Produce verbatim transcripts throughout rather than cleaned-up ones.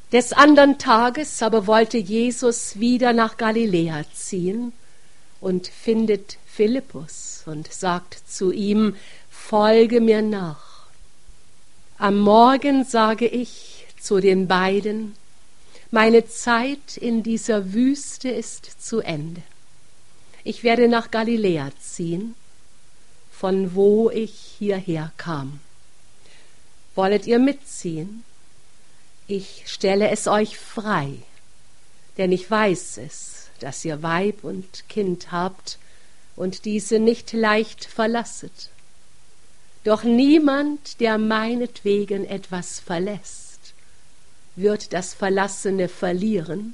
Des andern Tages aber wollte Jesus wieder nach Galiläa ziehen und findet Philippus und sagt zu ihm: Folge mir nach. Am Morgen sage ich zu den beiden: Meine Zeit in dieser Wüste ist zu Ende. Ich werde nach Galiläa ziehen, von wo ich hierher kam. Wollet ihr mitziehen? Ich stelle es euch frei, denn ich weiß es, dass ihr Weib und Kind habt und diese nicht leicht verlasset. Doch niemand, der meinetwegen etwas verlässt, wird das Verlassene verlieren,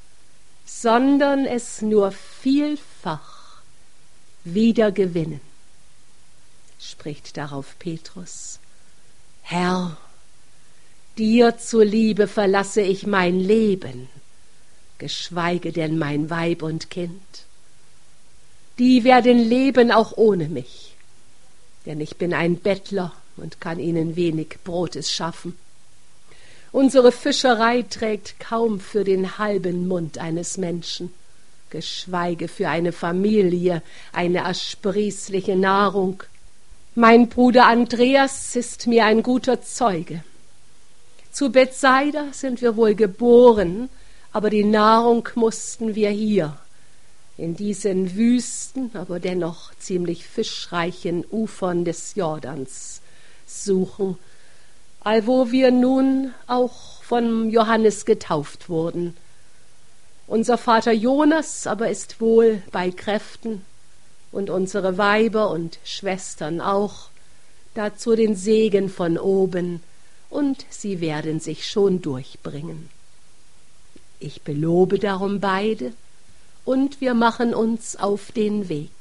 sondern es nur vielfach wieder gewinnen. Spricht darauf Petrus: Herr, dir zuliebe verlasse ich mein Leben, geschweige denn mein Weib und Kind. Die werden leben auch ohne mich, denn ich bin ein Bettler und kann ihnen wenig Brotes schaffen. Unsere Fischerei trägt kaum für den halben Mund eines Menschen, geschweige für eine Familie eine ersprießliche Nahrung. Mein Bruder Andreas ist mir ein guter Zeuge. Zu Bethsaida sind wir wohl geboren, aber die Nahrung mussten wir hier, in diesen wüsten, aber dennoch ziemlich fischreichen Ufern des Jordans suchen, allwo wir nun auch von Johannes getauft wurden. Unser Vater Jonas aber ist wohl bei Kräften und unsere Weiber und Schwestern auch, dazu den Segen von oben, und sie werden sich schon durchbringen. Ich belobe darum beide, und wir machen uns auf den Weg.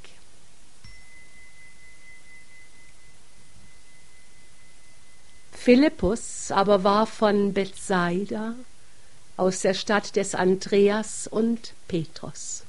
Philippus aber war von Bethsaida, aus der Stadt des Andreas und Petrus.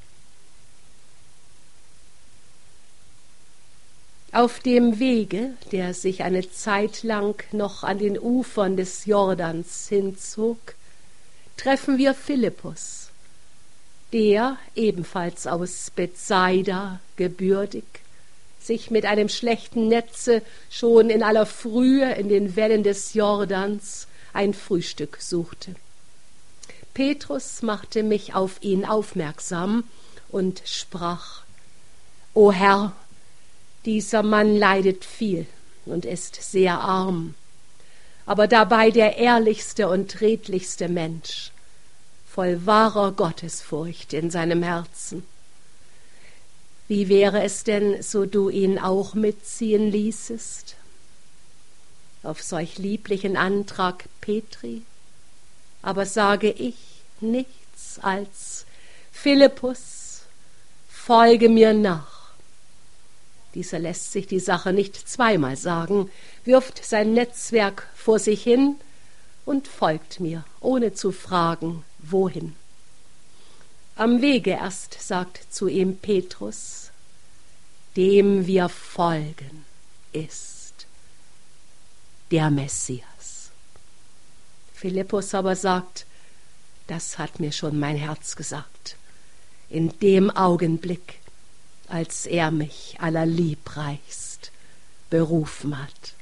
Auf dem Wege, der sich eine Zeit lang noch an den Ufern des Jordans hinzog, treffen wir Philippus, der, ebenfalls aus Bethsaida gebürtig, sich mit einem schlechten Netze schon in aller Frühe in den Wellen des Jordans ein Frühstück suchte. Petrus machte mich auf ihn aufmerksam und sprach: O Herr, dieser Mann leidet viel und ist sehr arm, aber dabei der ehrlichste und redlichste Mensch, voll wahrer Gottesfurcht in seinem Herzen. Wie wäre es denn, so du ihn auch mitziehen ließest? Auf solch lieblichen Antrag Petri aber sage ich nichts als: Philippus, folge mir nach. Dieser lässt sich die Sache nicht zweimal sagen, wirft sein Netzwerk vor sich hin und folgt mir, ohne zu fragen, wohin. Am Wege erst sagt zu ihm Petrus: Dem wir folgen, ist der Messias. Philippus aber sagt: Das hat mir schon mein Herz gesagt, in dem Augenblick, als er mich allerliebreichst berufen hat.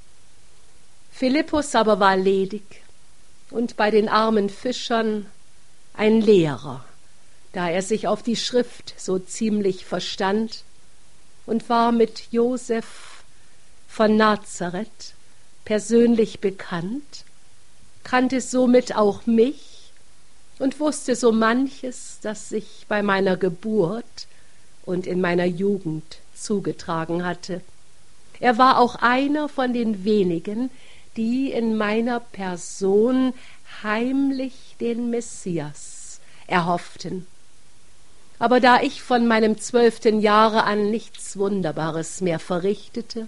Philippus aber war ledig und bei den armen Fischern ein Lehrer, da er sich auf die Schrift so ziemlich verstand, und war mit Josef von Nazareth persönlich bekannt, kannte somit auch mich und wusste so manches, das sich bei meiner Geburt und in meiner Jugend zugetragen hatte. Er war auch einer von den wenigen, die in meiner Person heimlich den Messias erhofften. Aber da ich von meinem zwölften Jahre an nichts Wunderbares mehr verrichtete,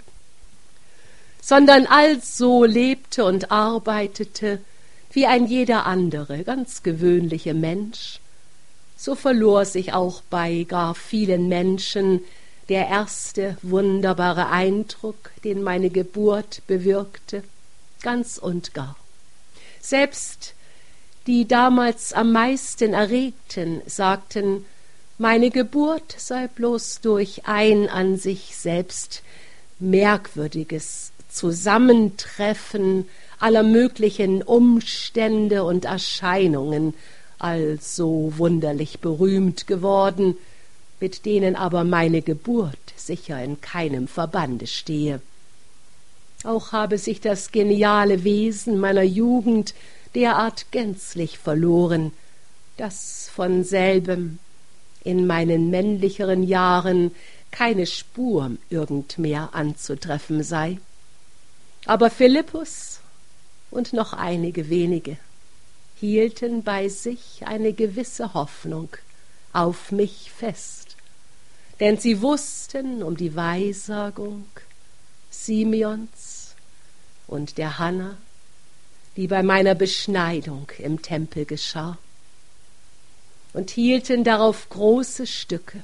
sondern also lebte und arbeitete wie ein jeder andere, ganz gewöhnliche Mensch, so verlor sich auch bei gar vielen Menschen der erste wunderbare Eindruck, den meine Geburt bewirkte, ganz und gar. Selbst die damals am meisten erregten, sagten, meine Geburt sei bloß durch ein an sich selbst merkwürdiges Zusammentreffen aller möglichen Umstände und Erscheinungen also wunderlich berühmt geworden, mit denen aber meine Geburt sicher in keinem Verbande stehe. Auch habe sich das geniale Wesen meiner Jugend derart gänzlich verloren, dass von selbem in meinen männlicheren Jahren keine Spur irgend mehr anzutreffen sei. Aber Philippus und noch einige wenige hielten bei sich eine gewisse Hoffnung auf mich fest, denn sie wussten um die Weissagung Simeons und der Hanna, die bei meiner Beschneidung im Tempel geschah, und hielten darauf große Stücke.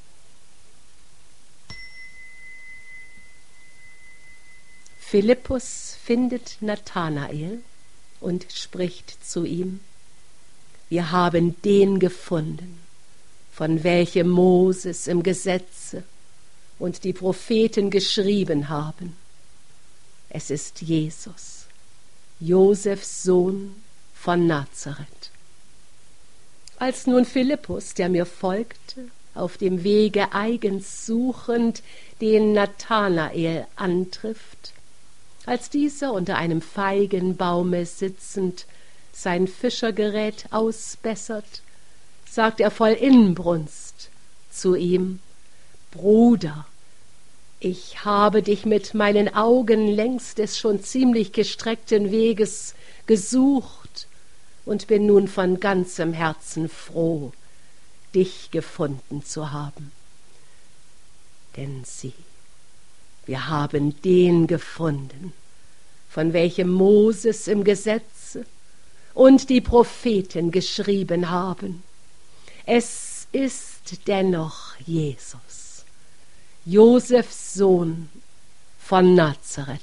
Philippus findet Nathanael und spricht zu ihm, wir haben den gefunden, von welchem Moses im Gesetze und die Propheten geschrieben haben. Es ist Jesus, Josefs Sohn von Nazareth. Als nun Philippus, der mir folgte, auf dem Wege eigens suchend den Nathanael antrifft, als dieser unter einem Feigenbaume sitzend sein Fischergerät ausbessert, sagt er voll Inbrunst zu ihm, Bruder, ich habe dich mit meinen Augen längs des schon ziemlich gestreckten Weges gesucht und bin nun von ganzem Herzen froh, dich gefunden zu haben. Denn sieh, wir haben den gefunden, von welchem Moses im Gesetze und die Propheten geschrieben haben. Es ist dennoch Jesus, Josefs Sohn von Nazareth.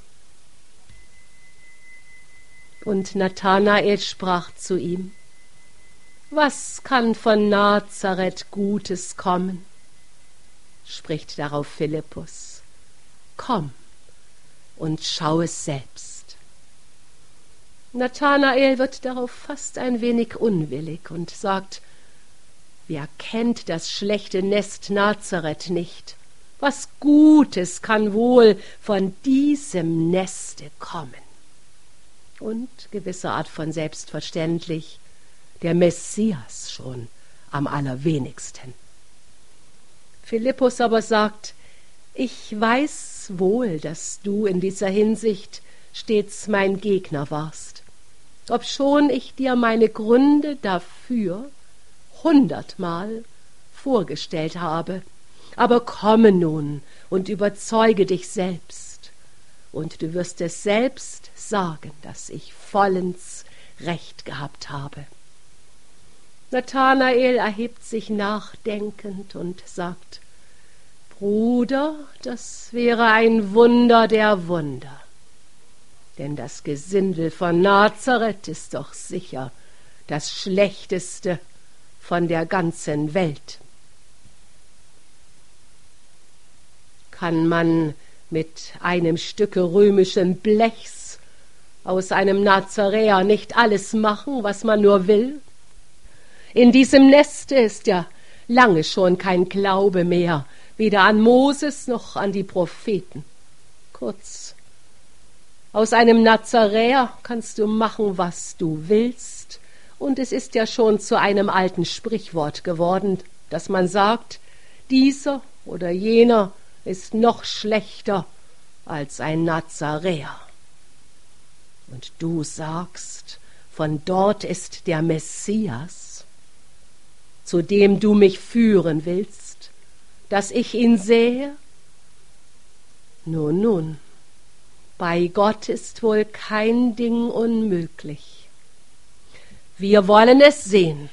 Und Nathanael sprach zu ihm, was kann von Nazareth Gutes kommen? Spricht darauf Philippus, komm und schau es selbst. Nathanael wird darauf fast ein wenig unwillig und sagt, wer kennt das schlechte Nest Nazareth nicht? Was Gutes kann wohl von diesem Neste kommen? Und gewisser Art von selbstverständlich, der Messias schon am allerwenigsten. Philippus aber sagt, ich weiß wohl, dass du in dieser Hinsicht stets mein Gegner warst, obschon ich dir meine Gründe dafür hundertmal vorgestellt habe. Aber komme nun und überzeuge dich selbst, und du wirst es selbst sagen, dass ich vollends Recht gehabt habe. Nathanael erhebt sich nachdenkend und sagt, Bruder, das wäre ein Wunder der Wunder, denn das Gesindel von Nazareth ist doch sicher das Schlechteste von der ganzen Welt. Kann man mit einem Stücke römischen Blechs aus einem Nazaräer nicht alles machen, was man nur will? In diesem Neste ist ja lange schon kein Glaube mehr, weder an Moses noch an die Propheten. Kurz, aus einem Nazaräer kannst du machen, was du willst, und es ist ja schon zu einem alten Sprichwort geworden, dass man sagt, dieser oder jener ist noch schlechter als ein Nazaräer. Und du sagst, von dort ist der Messias, zu dem du mich führen willst, dass ich ihn sähe? Nun, nun, bei Gott ist wohl kein Ding unmöglich. Wir wollen es sehen.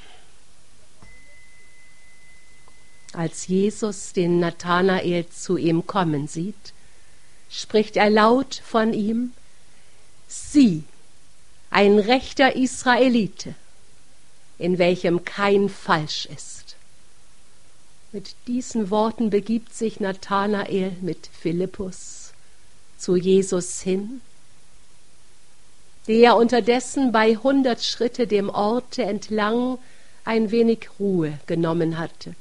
Als Jesus den Nathanael zu ihm kommen sieht, spricht er laut von ihm, sieh, ein rechter Israelite, in welchem kein Falsch ist. Mit diesen Worten begibt sich Nathanael mit Philippus zu Jesus hin, der unterdessen bei hundert Schritte dem Orte entlang ein wenig Ruhe genommen hatte.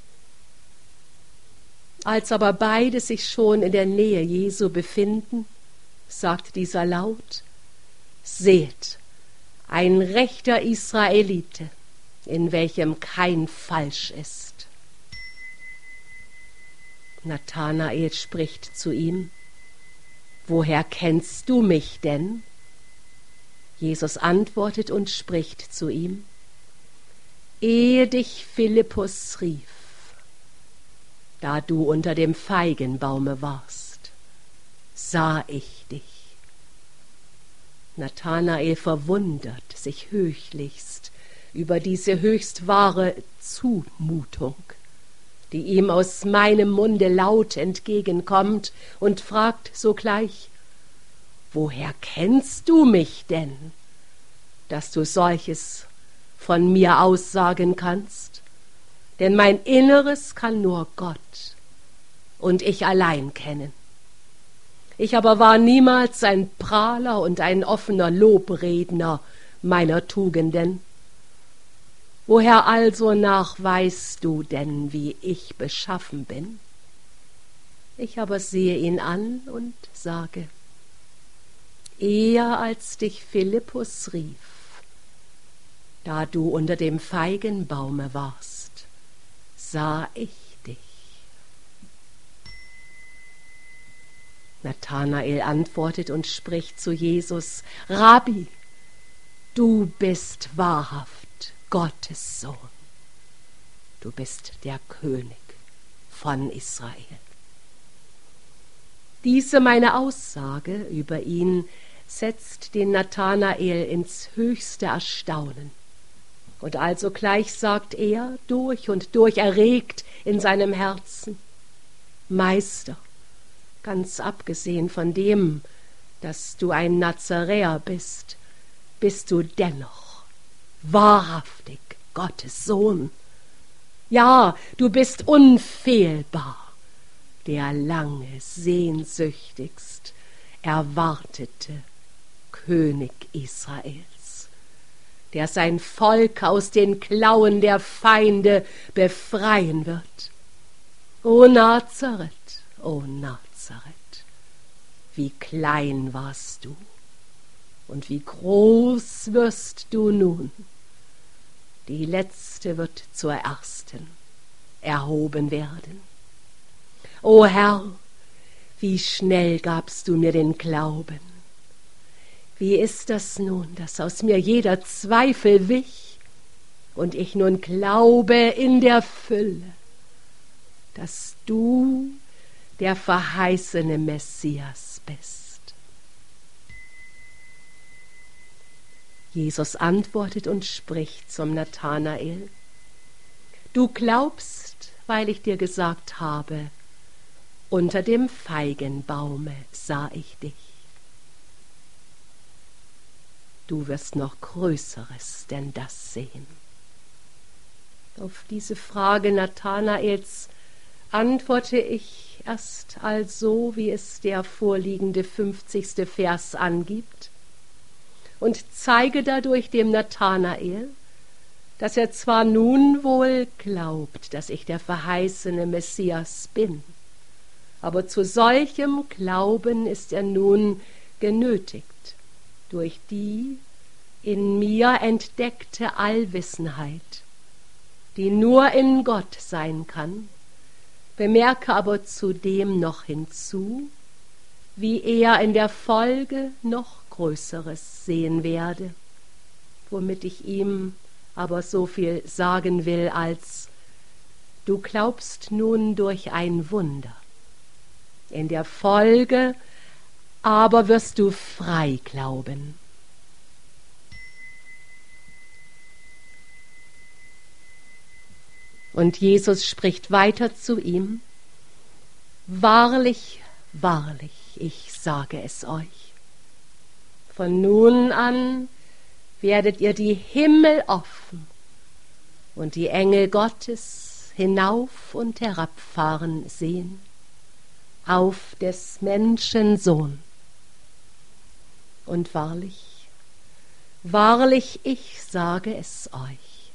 Als aber beide sich schon in der Nähe Jesu befinden, sagt dieser laut: Seht, ein rechter Israelite, in welchem kein Falsch ist. Nathanael spricht zu ihm: Woher kennst du mich denn? Jesus antwortet und spricht zu ihm: Ehe dich Philippus rief, da du unter dem Feigenbaume warst, sah ich dich. Nathanael verwundert sich höchlichst über diese höchst wahre Zumutung, die ihm aus meinem Munde laut entgegenkommt, und fragt sogleich: Woher kennst du mich denn, dass du solches von mir aussagen kannst? Denn mein Inneres kann nur Gott und ich allein kennen. Ich aber war niemals ein Prahler und ein offener Lobredner meiner Tugenden. Woher also nach weißt du denn, wie ich beschaffen bin? Ich aber sehe ihn an und sage: Eher als dich Philippus rief, da du unter dem Feigenbaume warst, sah ich dich. Nathanael antwortet und spricht zu Jesus: Rabbi, du bist wahrhaft Gottes Sohn. Du bist der König von Israel. Diese meine Aussage über ihn setzt den Nathanael ins höchste Erstaunen. Und alsogleich sagt er, durch und durch erregt in seinem Herzen: Meister, ganz abgesehen von dem, dass du ein Nazaräer bist, bist du dennoch wahrhaftig Gottes Sohn. Ja, du bist unfehlbar, der lange sehnsüchtigst erwartete König Israels, der sein Volk aus den Klauen der Feinde befreien wird. O Nazareth, o Nazareth, wie klein warst du und wie groß wirst du nun. Die letzte wird zur ersten erhoben werden. O Herr, wie schnell gabst du mir den Glauben. Wie ist das nun, dass aus mir jeder Zweifel wich und ich nun glaube in der Fülle, dass du der verheißene Messias bist. Jesus antwortet und spricht zum Nathanael: Du glaubst, weil ich dir gesagt habe, unter dem Feigenbaume sah ich dich. Du wirst noch Größeres denn das sehen. Auf diese Frage Nathanaels antworte ich erst also, wie es der vorliegende fünfzigste Vers angibt, und zeige dadurch dem Nathanael, dass er zwar nun wohl glaubt, dass ich der verheißene Messias bin, aber zu solchem Glauben ist er nun genötigt durch die in mir entdeckte Allwissenheit, die nur in Gott sein kann, bemerke aber zudem noch hinzu, wie er in der Folge noch Größeres sehen werde, womit ich ihm aber so viel sagen will als: Du glaubst nun durch ein Wunder, in der Folge aber wirst du frei glauben. Und Jesus spricht weiter zu ihm: Wahrlich, wahrlich, ich sage es euch, von nun an werdet ihr die Himmel offen und die Engel Gottes hinauf und herabfahren sehen, auf des Menschen Sohn. Und wahrlich, wahrlich, ich sage es euch,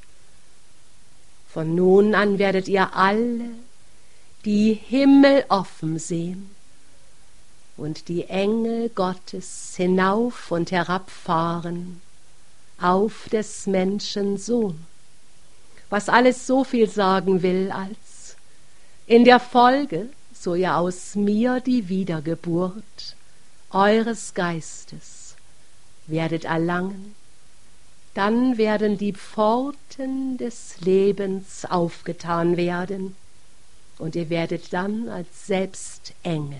von nun an werdet ihr alle die Himmel offen sehen und die Engel Gottes hinauf und herabfahren auf des Menschen Sohn. Was alles so viel sagen will, als in der Folge, so ihr aus mir die Wiedergeburt eures Geistes werdet erlangen, dann werden die Pforten des Lebens aufgetan werden, und ihr werdet dann als selbst Engel,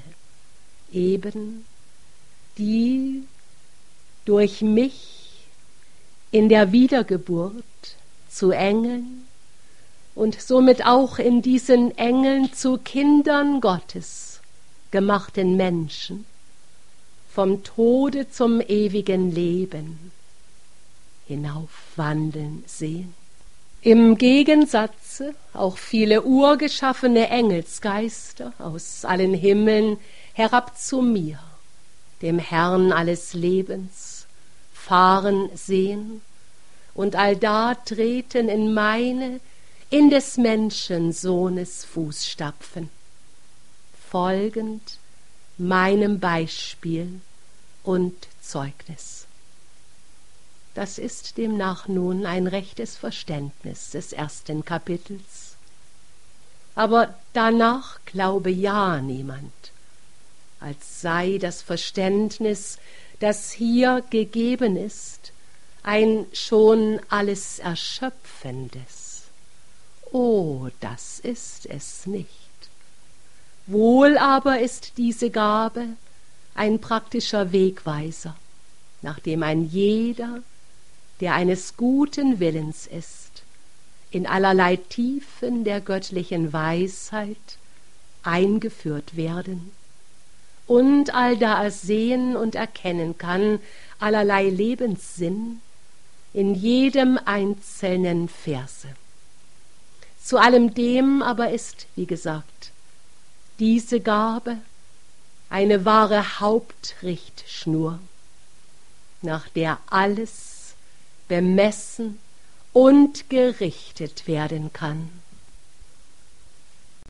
eben die durch mich in der Wiedergeburt zu Engeln und somit auch in diesen Engeln zu Kindern Gottes gemachten Menschen vom Tode zum ewigen Leben hinaufwandeln sehen. Im Gegensatze auch viele urgeschaffene Engelsgeister aus allen Himmeln herab zu mir, dem Herrn alles Lebens, fahren sehen und allda treten in meine, in des Menschensohnes Fußstapfen, folgend meinem Beispiel und Zeugnis. Das ist demnach nun ein rechtes Verständnis des ersten Kapitels. Aber danach glaube ja niemand, als sei das Verständnis, das hier gegeben ist, ein schon alles Erschöpfendes. Oh, das ist es nicht. Wohl aber ist diese Gabe ein praktischer Wegweiser, nach dem ein jeder, der eines guten Willens ist, in allerlei Tiefen der göttlichen Weisheit eingeführt werden und allda er sehen und erkennen kann allerlei Lebenssinn in jedem einzelnen Verse. Zu allem dem aber ist, wie gesagt, diese Gabe eine wahre Hauptrichtschnur, nach der alles bemessen und gerichtet werden kann.